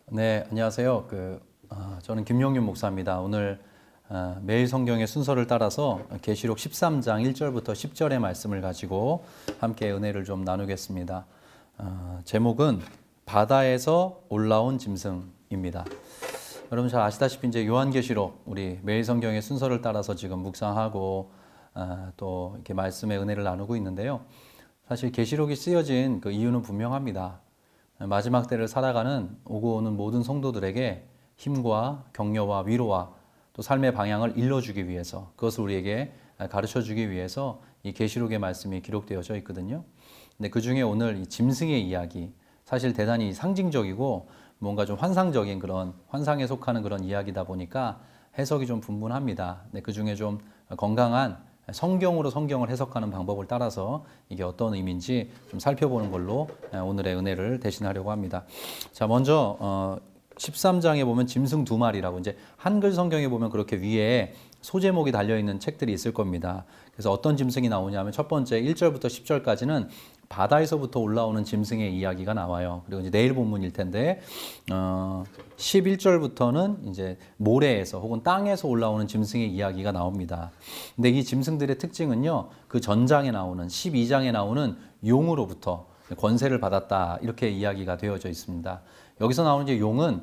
네, 안녕하세요. 저는 김용윤 목사입니다. 오늘 매일 성경의 순서를 따라서 계시록 13장 1절부터 10절의 말씀을 가지고 함께 은혜를 좀 나누겠습니다. 제목은 바다에서 올라온 짐승입니다. 여러분 잘 아시다시피 이제 요한계시록 우리 매일 성경의 순서를 따라서 지금 묵상하고 또 이렇게 말씀의 은혜를 나누고 있는데요. 사실 계시록이 쓰여진 그 이유는 분명합니다. 마지막 때를 살아가는 오고 오는 모든 성도들에게 힘과 격려와 위로와 또 삶의 방향을 일러주기 위해서, 그것을 우리에게 가르쳐주기 위해서 이 계시록의 말씀이 기록되어져 있거든요. 근데 그 중에 오늘 이 짐승의 이야기, 사실 대단히 상징적이고 뭔가 좀 환상적인 그런 환상에 속하는 그런 이야기다 보니까 해석이 좀 분분합니다. 근데 그 중에 좀 건강한 성경으로 성경을 해석하는 방법을 따라서 이게 어떤 의미인지 좀 살펴보는 걸로 오늘의 은혜를 대신하려고 합니다. 자, 먼저 13장에 보면 짐승 두 마리라고, 이제 한글 성경에 보면 그렇게 위에 소제목이 달려있는 책들이 있을 겁니다. 그래서 어떤 짐승이 나오냐면 첫 번째 1절부터 10절까지는 바다에서부터 올라오는 짐승의 이야기가 나와요. 그리고 이제 내일 본문일 텐데 11절부터는 이제 모래에서 혹은 땅에서 올라오는 짐승의 이야기가 나옵니다. 근데 이 짐승들의 특징은요, 그 전장에 나오는 12장에 나오는 용으로부터 권세를 받았다, 이렇게 이야기가 되어져 있습니다. 여기서 나오는 이제 용은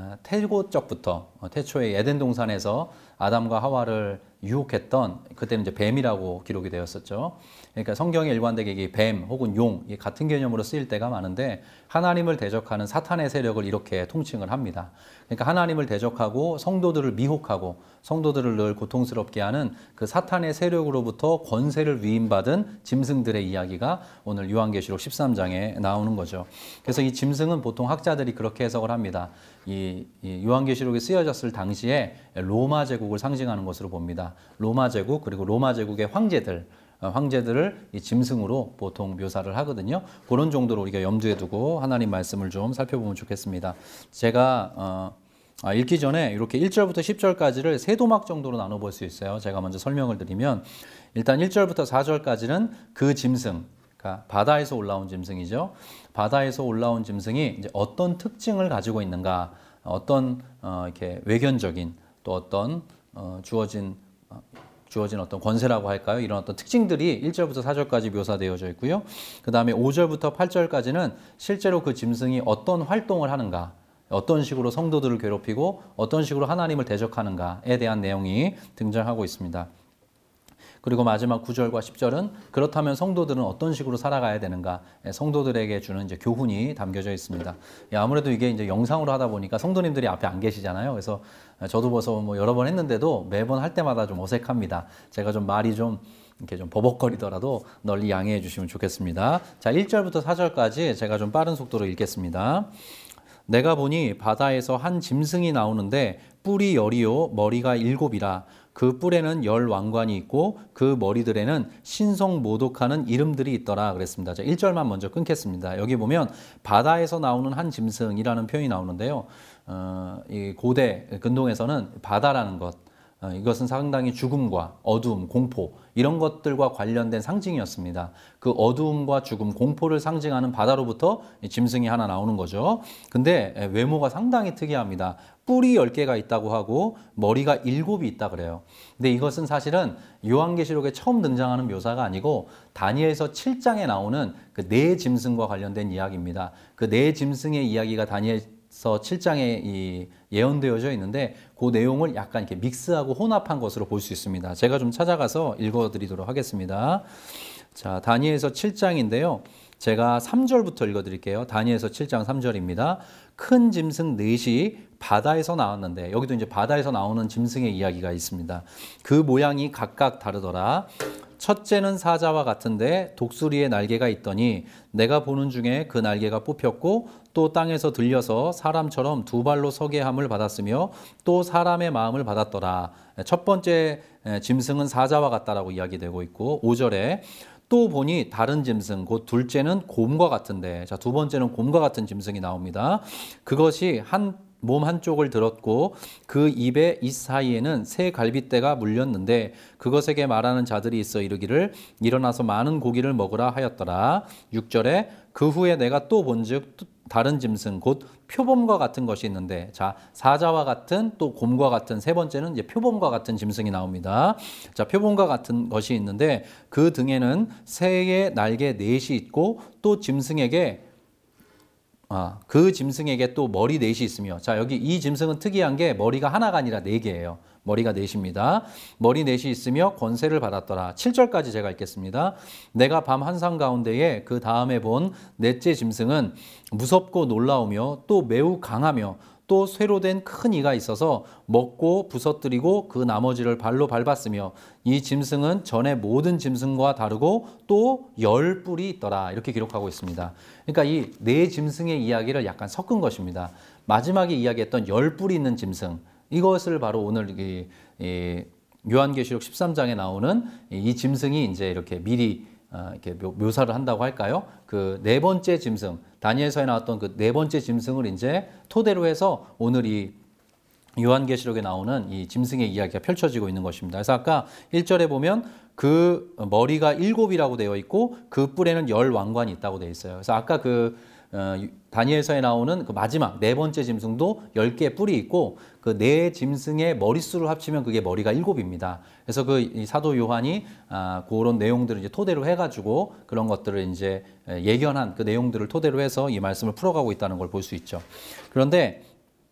태고적부터 태초에 에덴 동산에서 아담과 하와를 유혹했던, 그때는 이제 뱀이라고 기록이 되었었죠. 그러니까 성경에 일관되게 이게 뱀 혹은 용, 이게 같은 개념으로 쓰일 때가 많은데 하나님을 대적하는 사탄의 세력을 이렇게 통칭을 합니다. 그러니까 하나님을 대적하고 성도들을 미혹하고 성도들을 늘 고통스럽게 하는 그 사탄의 세력으로부터 권세를 위임받은 짐승들의 이야기가 오늘 요한계시록 13장에 나오는 거죠. 그래서 이 짐승은 보통 학자들이 그렇게 해석을 합니다. 이 요한계시록에 쓰여졌을 당시에 로마 제국을 상징하는 것으로 봅니다. 로마 제국, 그리고 로마 제국의 황제들을 이 짐승으로 보통 묘사를 하거든요. 그런 정도로 우리가 염두에 두고 하나님 말씀을 좀 살펴보면 좋겠습니다. 제가 읽기 전에 이렇게 1절부터 10절까지를 세 도막 정도로 나눠볼 수 있어요. 제가 먼저 설명을 드리면, 일단 1절부터 4절까지는 그 짐승, 그러니까 바다에서 올라온 짐승이죠. 바다에서 올라온 짐승이 이제 어떤 특징을 가지고 있는가, 어떤 이렇게 외견적인 또 어떤 주어진 어떤 권세라고 할까요? 이런 어떤 특징들이 1절부터 4절까지 묘사되어져 있고요. 그 다음에 5절부터 8절까지는 실제로 그 짐승이 어떤 활동을 하는가, 어떤 식으로 성도들을 괴롭히고 어떤 식으로 하나님을 대적하는가에 대한 내용이 등장하고 있습니다. 그리고 마지막 9절과 10절은 그렇다면 성도들은 어떤 식으로 살아가야 되는가, 성도들에게 주는 이제 교훈이 담겨져 있습니다. 아무래도 이게 이제 영상으로 하다 보니까 성도님들이 앞에 안 계시잖아요. 그래서 저도 벌써 뭐 여러 번 했는데도 매번 할 때마다 좀 어색합니다. 제가 좀 말이 좀 이렇게 좀 버벅거리더라도 널리 양해해 주시면 좋겠습니다. 자, 1절부터 4절까지 제가 좀 빠른 속도로 읽겠습니다. 내가 보니 바다에서 한 짐승이 나오는데 뿔이 10이요 머리가 7이라. 그 뿔에는 10 왕관이 있고 그 머리들에는 신성모독하는 이름들이 있더라 그랬습니다. 자, 1절만 먼저 끊겠습니다. 여기 보면 바다에서 나오는 한 짐승이라는 표현이 나오는데요. 이 고대 근동에서는 바다라는 것, 이것은 상당히 죽음과 어두움, 공포 이런 것들과 관련된 상징이었습니다. 그 어두움과 죽음, 공포를 상징하는 바다로부터 짐승이 하나 나오는 거죠. 근데 외모가 상당히 특이합니다. 뿔이 10개가 있다고 하고 머리가 7이 있다 그래요. 근데 이것은 사실은 요한계시록에 처음 등장하는 묘사가 아니고 다니엘서 7장에 나오는 그 네 짐승과 관련된 이야기입니다. 그 네 짐승의 이야기가 다니엘서 7장에 예언되어져 있는데 그 내용을 약간 이렇게 믹스하고 혼합한 것으로 볼 수 있습니다. 제가 좀 찾아가서 읽어드리도록 하겠습니다. 자, 다니엘서 7장인데요. 제가 3절부터 읽어드릴게요. 다니엘서 7장 3절입니다. 큰 짐승 넷이 바다에서 나왔는데, 여기도 이제 바다에서 나오는 짐승의 이야기가 있습니다. 그 모양이 각각 다르더라. 첫째는 사자와 같은데 독수리의 날개가 있더니 내가 보는 중에 그 날개가 뽑혔고 또 땅에서 들려서 사람처럼 두 발로 서게 함을 받았으며 또 사람의 마음을 받았더라. 첫 번째 짐승은 사자와 같다라고 이야기되고 있고, 5절에 또 보니 다른 짐승 곧 둘째는 곰과 같은데, 자, 두 번째는 곰과 같은 짐승이 나옵니다. 그것이 몸 한쪽을 들었고 그 입에 이 사이에는 새 갈빗대가 물렸는데 그것에게 말하는 자들이 있어 이르기를 일어나서 많은 고기를 먹으라 하였더라. 6절에 그 후에 내가 또 본즉 다른 짐승 곧 표범과 같은 것이 있는데, 자, 사자와 같은 또 곰과 같은, 세 번째는 이제 표범과 같은 짐승이 나옵니다. 자, 표범과 같은 것이 있는데 그 등에는 새의 날개 넷이 있고 또 짐승에게 그 짐승에게 또 머리 넷이 있으며, 자, 여기 이 짐승은 특이한 게 머리가 하나가 아니라 네 개예요. 머리가 넷입니다. 머리 넷이 있으며 권세를 받았더라. 7절까지 제가 읽겠습니다. 내가 밤 한상 가운데에 그 다음에 본 넷째 짐승은 무섭고 놀라우며 또 매우 강하며 또 쇠로 된 큰 이가 있어서 먹고 부서뜨리고 그 나머지를 발로 밟았으며 이 짐승은 전에 모든 짐승과 다르고 또 10뿔이 있더라. 이렇게 기록하고 있습니다. 그러니까 이 네 짐승의 이야기를 약간 섞은 것입니다. 마지막에 이야기했던 10뿔이 있는 짐승, 이것을 바로 오늘 이 요한계시록 13장에 나오는 이 짐승이 이제 이렇게 미리 이렇게 묘사를 한다고 할까요? 그 네 번째 짐승, 다니엘서에 나왔던 그 네 번째 짐승을 이제 토대로 해서 오늘 이 요한계시록에 나오는 이 짐승의 이야기가 펼쳐지고 있는 것입니다. 그래서 아까 1절에 보면 그 머리가 7이라고 되어 있고 그 뿔에는 10왕관이 있다고 되어 있어요. 그래서 아까 그 다니엘서에 나오는 그 마지막 네 번째 짐승도 10개의 뿔이 있고 그 네 짐승의 머릿수를 합치면 그게 머리가 7입니다. 그래서 그 사도 요한이 그런 내용들을 이제 토대로 해가지고 그런 것들을 이제 예견한 그 내용들을 토대로 해서 이 말씀을 풀어가고 있다는 걸 볼 수 있죠. 그런데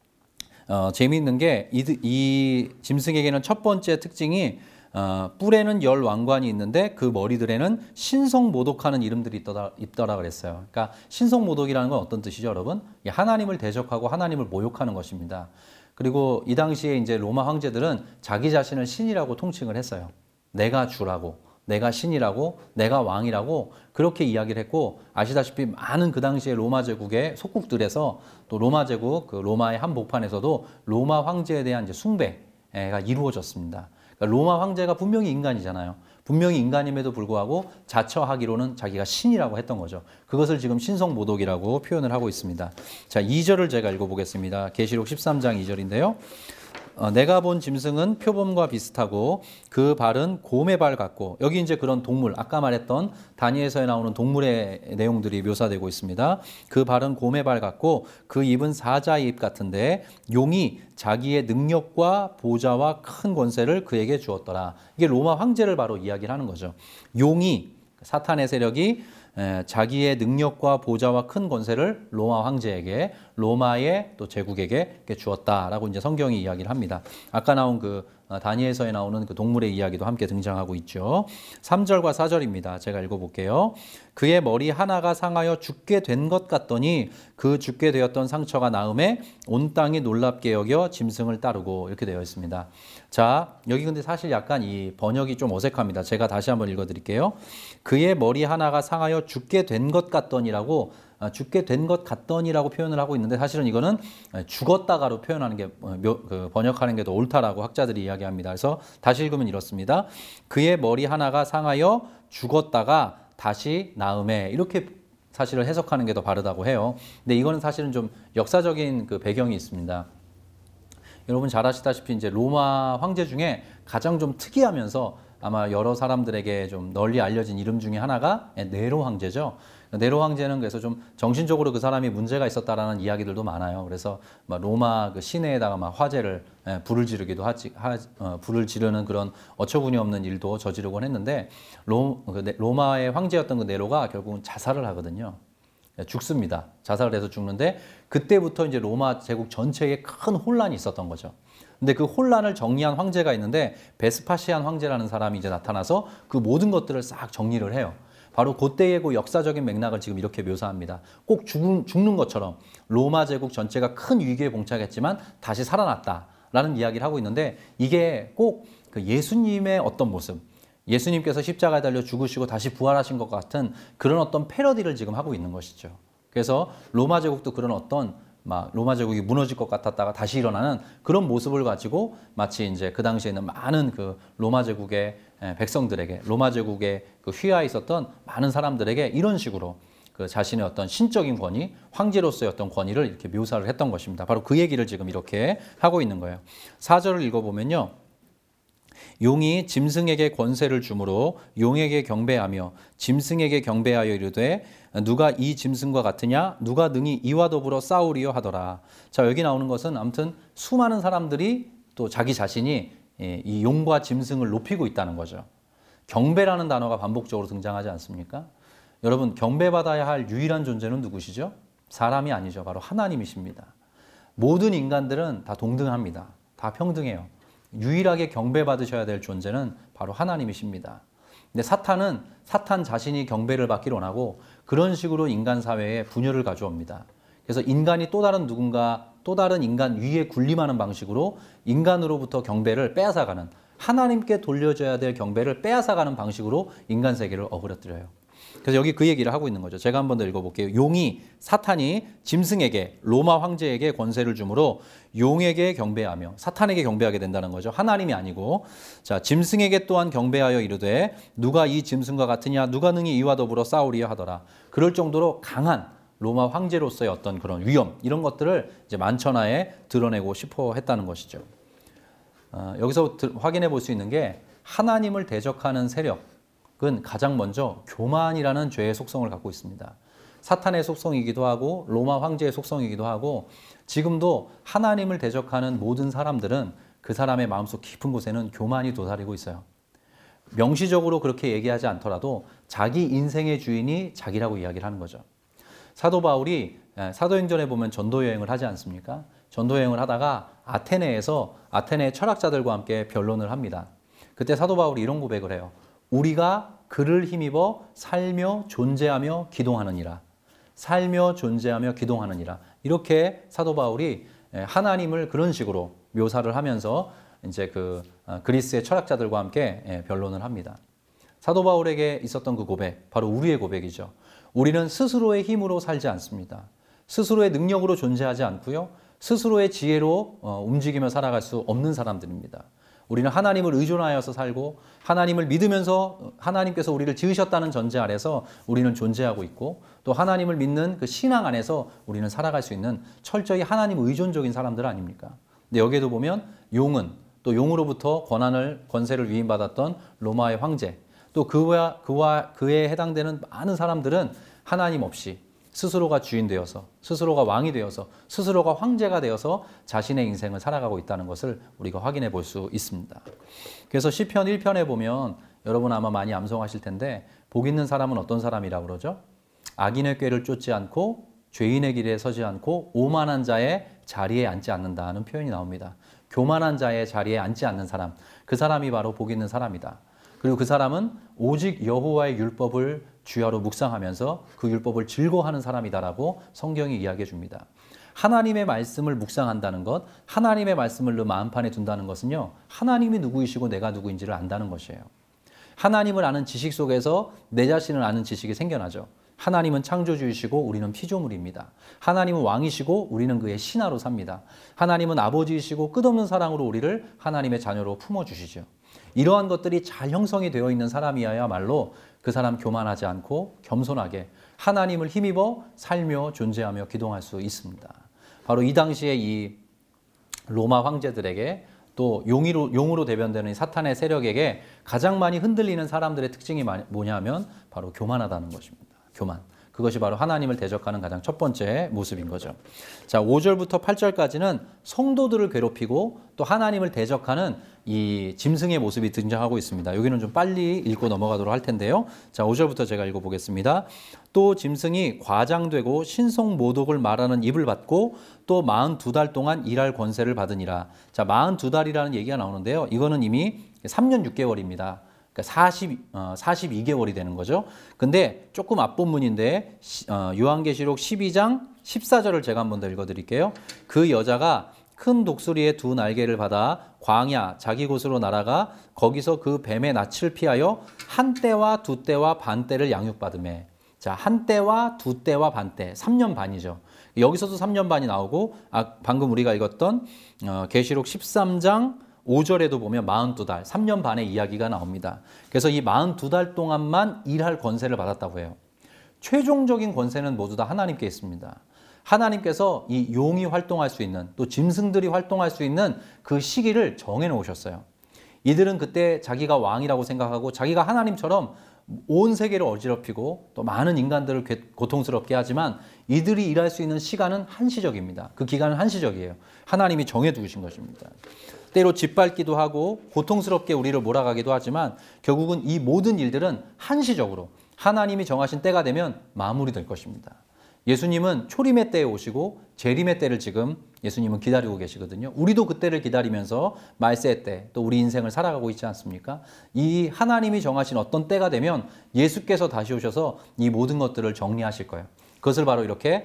재미있는 게 이 짐승에게는 첫 번째 특징이 뿔에는 10왕관이 있는데 그 머리들에는 신성모독하는 이름들이 있더라 그랬어요. 그러니까 신성모독이라는 건 어떤 뜻이죠, 여러분? 하나님을 대적하고 하나님을 모욕하는 것입니다. 그리고 이 당시에 이제 로마 황제들은 자기 자신을 신이라고 통칭을 했어요. 내가 주라고, 내가 신이라고, 내가 왕이라고 그렇게 이야기를 했고, 아시다시피 많은 그 당시에 로마 제국의 속국들에서 또 로마 제국, 그 로마의 한복판에서도 로마 황제에 대한 이제 숭배가 이루어졌습니다. 그러니까 로마 황제가 분명히 인간이잖아요. 분명히 인간임에도 불구하고 자처하기로는 자기가 신이라고 했던 거죠. 그것을 지금 신성모독이라고 표현을 하고 있습니다. 자, 2절을 제가 읽어보겠습니다. 계시록 13장 2절인데요. 내가 본 짐승은 표범과 비슷하고 그 발은 곰의 발 같고, 여기 이제 그런 동물, 아까 말했던 다니엘서에 나오는 동물의 내용들이 묘사되고 있습니다. 그 발은 곰의 발 같고 그 입은 사자의 입 같은데 용이 자기의 능력과 보좌와 큰 권세를 그에게 주었더라. 이게 로마 황제를 바로 이야기를 하는 거죠. 용이, 사탄의 세력이 자기의 능력과 보좌와 큰 권세를 로마 황제에게, 로마의 또 제국에게 주었다라고 이제 성경이 이야기를 합니다. 아까 나온 그 다니엘서에 나오는 그 동물의 이야기도 함께 등장하고 있죠. 3절과 4절입니다. 제가 읽어볼게요. 그의 머리 하나가 상하여 죽게 된 것 같더니 그 죽게 되었던 상처가 나음에 온 땅이 놀랍게 여겨 짐승을 따르고, 이렇게 되어 있습니다. 자, 여기 근데 사실 약간 이 번역이 좀 어색합니다. 제가 다시 한번 읽어드릴게요. 그의 머리 하나가 상하여 죽게 된 것 같더니라고, 죽게 된 것 같더니라고 표현을 하고 있는데 사실은 이거는 죽었다가로 표현하는 게 번역하는 게 더 옳다라고 학자들이 이야기합니다. 그래서 다시 읽으면 이렇습니다. 그의 머리 하나가 상하여 죽었다가 다시 나음에, 이렇게 사실을 해석하는 게 더 바르다고 해요. 근데 이거는 사실은 좀 역사적인 그 배경이 있습니다. 여러분 잘 아시다시피 이제 로마 황제 중에 가장 좀 특이하면서 아마 여러 사람들에게 좀 널리 알려진 이름 중에 하나가 네로 황제죠. 네로 황제는 그래서 좀 정신적으로 그 사람이 문제가 있었다라는 이야기들도 많아요. 그래서 로마 그 시내에다가 막 화재를 불을 지르기도 불을 지르는 그런 어처구니 없는 일도 저지르곤 했는데 로마의 황제였던 그 네로가 결국은 자살을 하거든요. 죽습니다. 자살을 해서 죽는데 그때부터 이제 로마 제국 전체에 큰 혼란이 있었던 거죠. 근데 그 혼란을 정리한 황제가 있는데 베스파시안 황제라는 사람이 이제 나타나서 그 모든 것들을 싹 정리를 해요. 바로 그때의 그 역사적인 맥락을 지금 이렇게 묘사합니다. 꼭 죽는 것처럼 로마 제국 전체가 큰 위기에 봉착했지만 다시 살아났다라는 이야기를 하고 있는데, 이게 꼭 그 예수님의 어떤 모습, 예수님께서 십자가에 달려 죽으시고 다시 부활하신 것 같은 그런 어떤 패러디를 지금 하고 있는 것이죠. 그래서 로마 제국도 그런 어떤 로마 제국이 무너질 것 같았다가 다시 일어나는 그런 모습을 가지고 마치 이제 그 당시에는 많은 그 로마 제국의 백성들에게, 로마 제국에 그 휘하에 있었던 많은 사람들에게 이런 식으로 그 자신의 어떤 신적인 권위, 황제로서의 어떤 권위를 이렇게 묘사를 했던 것입니다. 바로 그 얘기를 지금 이렇게 하고 있는 거예요. 4절을 읽어보면요. 용이 짐승에게 권세를 주므로 용에게 경배하며 짐승에게 경배하여 이르되 누가 이 짐승과 같으냐 누가 능히 이와 더불어 싸우리요 하더라. 자, 여기 나오는 것은 아무튼 수많은 사람들이 또 자기 자신이 이 용과 짐승을 높이고 있다는 거죠. 경배라는 단어가 반복적으로 등장하지 않습니까? 여러분, 경배받아야 할 유일한 존재는 누구시죠? 사람이 아니죠. 바로 하나님이십니다. 모든 인간들은 다 동등합니다. 다 평등해요. 유일하게 경배받으셔야 될 존재는 바로 하나님이십니다. 근데 사탄 자신이 경배를 받기를 원하고 그런 식으로 인간 사회에 분열을 가져옵니다. 그래서 인간이 또 다른 누군가, 또 다른 인간 위에 군림하는 방식으로 인간으로부터 경배를 빼앗아가는, 하나님께 돌려줘야 될 경배를 빼앗아가는 방식으로 인간 세계를 어그러뜨려요. 그래서 여기 그 얘기를 하고 있는 거죠. 제가 한 번 더 읽어볼게요. 사탄이 짐승에게, 로마 황제에게 권세를 주므로 용에게 경배하며, 사탄에게 경배하게 된다는 거죠. 하나님이 아니고. 자, 짐승에게 또한 경배하여 이르되 누가 이 짐승과 같으냐 누가 능히 이와 더불어 싸우리야 하더라. 그럴 정도로 강한 로마 황제로서의 어떤 그런 위엄, 이런 것들을 이제 만천하에 드러내고 싶어 했다는 것이죠. 여기서 확인해 볼 수 있는 게, 하나님을 대적하는 세력은 가장 먼저 교만이라는 죄의 속성을 갖고 있습니다. 사탄의 속성이기도 하고 로마 황제의 속성이기도 하고, 지금도 하나님을 대적하는 모든 사람들은 그 사람의 마음속 깊은 곳에는 교만이 도사리고 있어요. 명시적으로 그렇게 얘기하지 않더라도 자기 인생의 주인이 자기라고 이야기를 하는 거죠. 사도 바울이 사도행전에 보면 전도 여행을 하지 않습니까? 전도 여행을 하다가 아테네에서 아테네 철학자들과 함께 변론을 합니다. 그때 사도 바울이 이런 고백을 해요. 우리가 그를 힘입어 살며 존재하며 기동하느니라. 살며 존재하며 기동하느니라. 이렇게 사도 바울이 하나님을 그런 식으로 묘사를 하면서 이제 그리스의 철학자들과 함께 변론을 합니다. 사도 바울에게 있었던 그 고백, 바로 우리의 고백이죠. 우리는 스스로의 힘으로 살지 않습니다. 스스로의 능력으로 존재하지 않고요. 스스로의 지혜로 움직이며 살아갈 수 없는 사람들입니다. 우리는 하나님을 의존하여서 살고 하나님을 믿으면서 하나님께서 우리를 지으셨다는 전제 아래서 우리는 존재하고 있고, 또 하나님을 믿는 그 신앙 안에서 우리는 살아갈 수 있는 철저히 하나님 의존적인 사람들 아닙니까? 근데 여기에도 보면 용은 또 용으로부터 권세를 위임받았던 로마의 황제, 또 그와 그에 해당되는 많은 사람들은 하나님 없이 스스로가 주인 되어서, 스스로가 왕이 되어서, 스스로가 황제가 되어서 자신의 인생을 살아가고 있다는 것을 우리가 확인해 볼 수 있습니다. 그래서 시편 1편에 보면 여러분 아마 많이 암송하실 텐데, 복 있는 사람은 어떤 사람이라고 그러죠? 악인의 꾀를 쫓지 않고 죄인의 길에 서지 않고 오만한 자의 자리에 앉지 않는다는 표현이 나옵니다. 교만한 자의 자리에 앉지 않는 사람, 그 사람이 바로 복 있는 사람이다. 그리고 그 사람은 오직 여호와의 율법을 주야로 묵상하면서 그 율법을 즐거워하는 사람이다라고 성경이 이야기해 줍니다. 하나님의 말씀을 묵상한다는 것, 하나님의 말씀을 내 마음판에 둔다는 것은요, 하나님이 누구이시고 내가 누구인지를 안다는 것이에요. 하나님을 아는 지식 속에서 내 자신을 아는 지식이 생겨나죠. 하나님은 창조주이시고 우리는 피조물입니다. 하나님은 왕이시고 우리는 그의 신하로 삽니다. 하나님은 아버지이시고 끝없는 사랑으로 우리를 하나님의 자녀로 품어주시죠. 이러한 것들이 잘 형성이 되어 있는 사람이야말로 그 사람 교만하지 않고 겸손하게 하나님을 힘입어 살며 존재하며 기동할 수 있습니다. 바로 이 당시에 이 로마 황제들에게, 또 용으로 대변되는 사탄의 세력에게 가장 많이 흔들리는 사람들의 특징이 뭐냐면 바로 교만하다는 것입니다. 교만. 그것이 바로 하나님을 대적하는 가장 첫 번째 모습인 거죠. 자, 5절부터 8절까지는 성도들을 괴롭히고 또 하나님을 대적하는 이 짐승의 모습이 등장하고 있습니다. 여기는 좀 빨리 읽고 넘어가도록 할 텐데요. 자, 5절부터 제가 읽어보겠습니다. 또 짐승이 과장되고 신성모독을 말하는 입을 받고 또 42달 동안 일할 권세를 받으니라. 자, 42달이라는 얘기가 나오는데요. 이거는 이미 3년 6개월입니다. 그러니까 42개월이 되는 거죠. 근데 조금 앞본문인데 요한계시록 12장 14절을 제가 한 번 더 읽어드릴게요. 그 여자가 큰 독수리의 두 날개를 받아 광야 자기 곳으로 날아가 거기서 그 뱀의 낯을 피하여 한 때와 두 때와 반 때를 양육받으매. 자, 한 때와 두 때와 반 때, 3년 반이죠. 여기서도 3년 반이 나오고, 방금 우리가 읽었던 계시록 13장 5절에도 보면 42달, 3년 반의 이야기가 나옵니다. 그래서 이 42달 동안만 일할 권세를 받았다고 해요. 최종적인 권세는 모두 다 하나님께 있습니다. 하나님께서 이 용이 활동할 수 있는, 또 짐승들이 활동할 수 있는 그 시기를 정해 놓으셨어요. 이들은 그때 자기가 왕이라고 생각하고 자기가 하나님처럼 온 세계를 어지럽히고 또 많은 인간들을 고통스럽게 하지만 이들이 일할 수 있는 시간은 한시적입니다. 그 기간은 한시적이에요. 하나님이 정해두신 것입니다. 때로 짓밟기도 하고 고통스럽게 우리를 몰아가기도 하지만 결국은 이 모든 일들은 한시적으로 하나님이 정하신 때가 되면 마무리될 것입니다. 예수님은 초림의 때에 오시고 재림의 때를 지금 예수님은 기다리고 계시거든요. 우리도 그때를 기다리면서 말세의 때, 또 우리 인생을 살아가고 있지 않습니까? 이 하나님이 정하신 어떤 때가 되면 예수께서 다시 오셔서 이 모든 것들을 정리하실 거예요. 그것을 바로 이렇게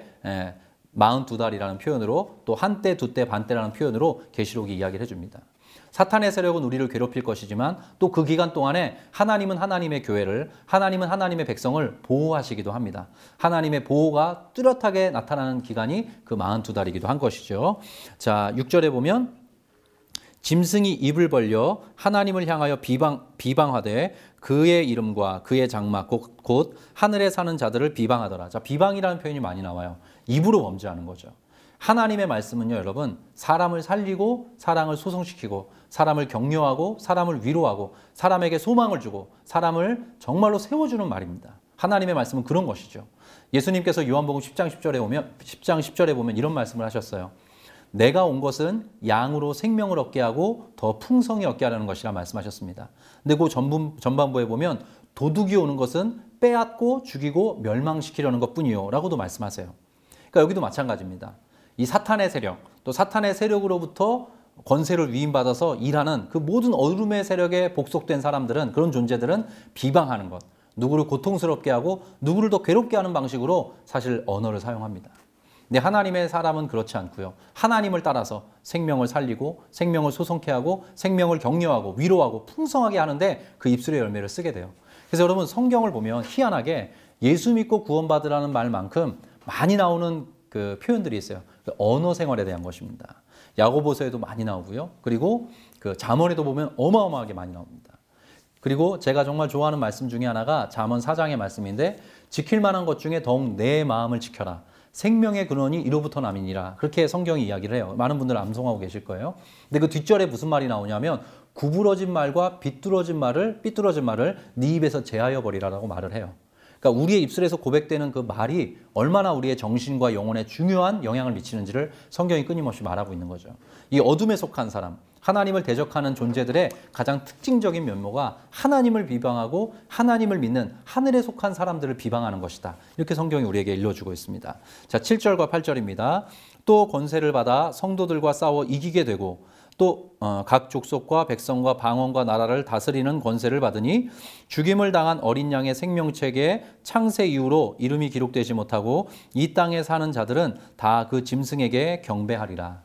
42달이라는 표현으로 또 한때, 두때, 반때라는 표현으로 계시록이 이야기를 해줍니다. 사탄의 세력은 우리를 괴롭힐 것이지만 또 그 기간 동안에 하나님은 하나님의 교회를, 하나님은 하나님의 백성을 보호하시기도 합니다. 하나님의 보호가 뚜렷하게 나타나는 기간이 그 42달이기도 한 것이죠. 자, 6절에 보면 짐승이 입을 벌려 하나님을 향하여 비방하되 그의 이름과 그의 장막 곧 하늘에 사는 자들을 비방하더라. 자, 비방이라는 표현이 많이 나와요. 입으로 범죄하는 거죠. 하나님의 말씀은요, 여러분, 사람을 살리고 사랑을 소성시키고 사람을 격려하고 사람을 위로하고 사람에게 소망을 주고 사람을 정말로 세워주는 말입니다. 하나님의 말씀은 그런 것이죠. 예수님께서 요한복음 10장 10절에 보면 이런 말씀을 하셨어요. 내가 온 것은 양으로 생명을 얻게 하고 더 풍성히 얻게 하려는 것이라 말씀하셨습니다. 근데 그 전반부에 보면 도둑이 오는 것은 빼앗고 죽이고 멸망시키려는 것뿐이요 라고도 말씀하세요. 그러니까 여기도 마찬가지입니다. 이 사탄의 세력, 또 사탄의 세력으로부터 권세를 위임받아서 일하는 그 모든 어둠의 세력에 복속된 사람들은, 그런 존재들은 비방하는 것, 누구를 고통스럽게 하고 누구를 더 괴롭게 하는 방식으로 사실 언어를 사용합니다. 근데 하나님의 사람은 그렇지 않고요. 하나님을 따라서 생명을 살리고 생명을 소성케 하고 생명을 격려하고 위로하고 풍성하게 하는데 그 입술의 열매를 쓰게 돼요. 그래서 여러분, 성경을 보면 희한하게 예수 믿고 구원받으라는 말만큼 많이 나오는 그 표현들이 있어요. 그 언어 생활에 대한 것입니다. 야고보서에도 많이 나오고요. 그리고 그 잠언에도 보면 어마어마하게 많이 나옵니다. 그리고 제가 정말 좋아하는 말씀 중에 하나가 잠언 4장의 말씀인데, 지킬 만한 것 중에 더욱 내 마음을 지켜라. 생명의 근원이 이로부터 남이니라. 그렇게 성경이 이야기를 해요. 많은 분들 암송하고 계실 거예요. 근데 그 뒷절에 무슨 말이 나오냐면, 구부러진 말과 삐뚤어진 말을 네 입에서 제하여 버리라라고 말을 해요. 그러니까 우리의 입술에서 고백되는 그 말이 얼마나 우리의 정신과 영혼에 중요한 영향을 미치는지를 성경이 끊임없이 말하고 있는 거죠. 이 어둠에 속한 사람, 하나님을 대적하는 존재들의 가장 특징적인 면모가 하나님을 비방하고 하나님을 믿는 하늘에 속한 사람들을 비방하는 것이다. 이렇게 성경이 우리에게 일러주고 있습니다. 자, 7절과 8절입니다. 또 권세를 받아 성도들과 싸워 이기게 되고 또 각 족속과 백성과 방언과 나라를 다스리는 권세를 받으니 죽임을 당한 어린 양의 생명책에 창세 이후로 이름이 기록되지 못하고 이 땅에 사는 자들은 다 그 짐승에게 경배하리라.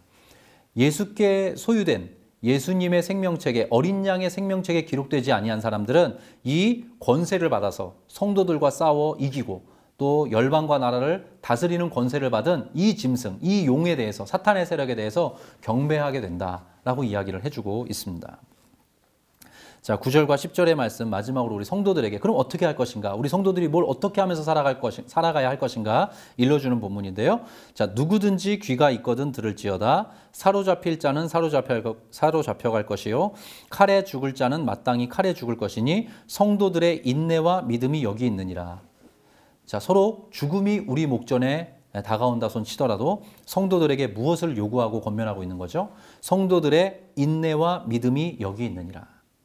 예수께 소유된 예수님의 생명책에, 어린 양의 생명책에 기록되지 아니한 사람들은 이 권세를 받아서 성도들과 싸워 이기고 또 열방과 나라를 다스리는 권세를 받은 이 짐승, 이 용에 대해서, 사탄의 세력에 대해서 경배하게 된다라고 이야기를 해주고 있습니다. 자, 9절과 10절의 말씀 마지막으로 우리 성도들에게 그럼 어떻게 할 것인가, 우리 성도들이 뭘 어떻게 하면서 살아가야 할 것인가 일러주는 본문인데요. 자, 누구든지 귀가 있거든 들을지어다. 사로잡힐 자는 사로잡혀갈 것이요 칼에 죽을 자는 마땅히 칼에 죽을 것이니 성도들의 인내와 믿음이 여기 있느니라. 자, 서로 죽음이 우리 목전에 다가온다 손 치더라도 성도들에게 무엇을 요구하고 권면하고 있는 거죠? 성도들의 인내와 믿음이 여기 있느니라.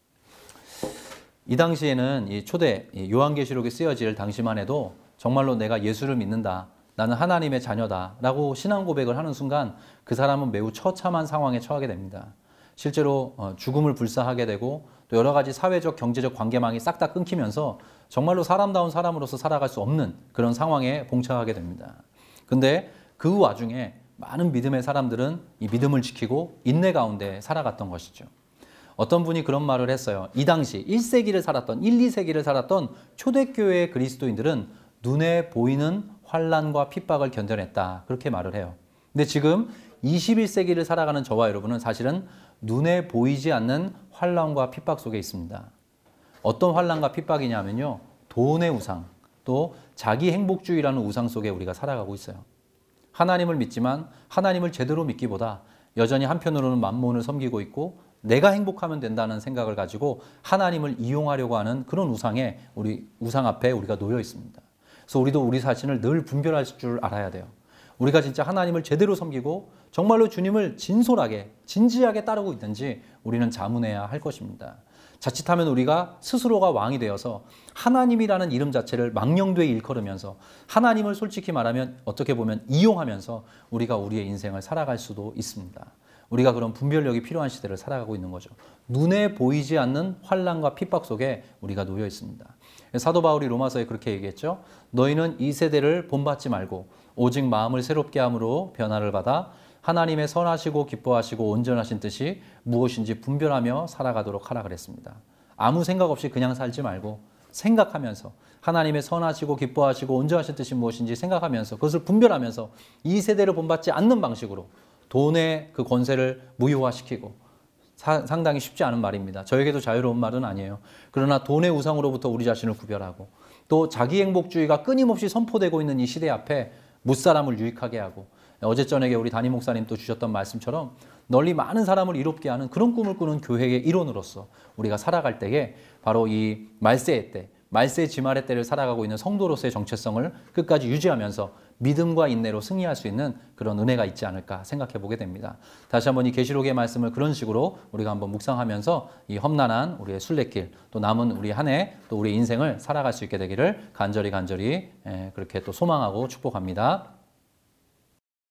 이 당시에는 이 초대 요한계시록에 쓰여질 당시만 해도 정말로 내가 예수를 믿는다, 나는 하나님의 자녀다 라고 신앙 고백을 하는 순간 그 사람은 매우 처참한 상황에 처하게 됩니다. 실제로 죽음을 불사하게 되고 또 여러 가지 사회적 경제적 관계망이 싹 다 끊기면서 정말로 사람다운 사람으로서 살아갈 수 없는 그런 상황에 봉착하게 됩니다. 근데 그 와중에 많은 믿음의 사람들은 이 믿음을 지키고 인내 가운데 살아갔던 것이죠. 어떤 분이 그런 말을 했어요. 이 당시 1세기를 살았던, 1, 2세기를 살았던 초대교회의 그리스도인들은 눈에 보이는 환난과 핍박을 견뎌냈다. 그렇게 말을 해요. 근데 지금 21세기를 살아가는 저와 여러분은 사실은 눈에 보이지 않는 환난과 핍박 속에 있습니다. 어떤 환난과 핍박이냐면요, 돈의 우상, 또 자기 행복주의라는 우상 속에 우리가 살아가고 있어요. 하나님을 믿지만 하나님을 제대로 믿기보다 여전히 한편으로는 만몬을 섬기고 있고 내가 행복하면 된다는 생각을 가지고 하나님을 이용하려고 하는 그런 우상에 우리 우상 앞에 우리가 놓여 있습니다. 그래서 우리도 우리 자신을 늘 분별할 줄 알아야 돼요. 우리가 진짜 하나님을 제대로 섬기고 정말로 주님을 진솔하게 진지하게 따르고 있는지 우리는 자문해야 할 것입니다. 자칫하면 우리가 스스로가 왕이 되어서 하나님이라는 이름 자체를 망령되이 일컬으면서 하나님을 솔직히 말하면 어떻게 보면 이용하면서 우리가 우리의 인생을 살아갈 수도 있습니다. 우리가 그런 분별력이 필요한 시대를 살아가고 있는 거죠. 눈에 보이지 않는 환난과 핍박 속에 우리가 놓여 있습니다. 사도 바울이 로마서에 그렇게 얘기했죠. 너희는 이 세대를 본받지 말고 오직 마음을 새롭게 함으로 변화를 받아 하나님의 선하시고 기뻐하시고 온전하신 뜻이 무엇인지 분별하며 살아가도록 하라 그랬습니다. 아무 생각 없이 그냥 살지 말고 생각하면서 하나님의 선하시고 기뻐하시고 온전하신 뜻이 무엇인지 생각하면서 그것을 분별하면서 이 세대를 본받지 않는 방식으로 돈의 그 권세를 무효화시키고 상당히 쉽지 않은 말입니다. 저에게도 자유로운 말은 아니에요. 그러나 돈의 우상으로부터 우리 자신을 구별하고 또 자기 행복주의가 끊임없이 선포되고 있는 이 시대 앞에 무사람을 유익하게 하고 어제 저녁에 우리 담임 목사님 또 주셨던 말씀처럼 널리 많은 사람을 이롭게 하는 그런 꿈을 꾸는 교회의 일원으로서 우리가 살아갈 때에 바로 이 말세의 때, 말세 지말의 때를 살아가고 있는 성도로서의 정체성을 끝까지 유지하면서 믿음과 인내로 승리할 수 있는 그런 은혜가 있지 않을까 생각해 보게 됩니다. 다시 한번 이 계시록의 말씀을 그런 식으로 우리가 한번 묵상하면서 이 험난한 우리의 순례길 또 남은 우리 한 해 또 우리 인생을 살아갈 수 있게 되기를 간절히 그렇게 또 소망하고 축복합니다.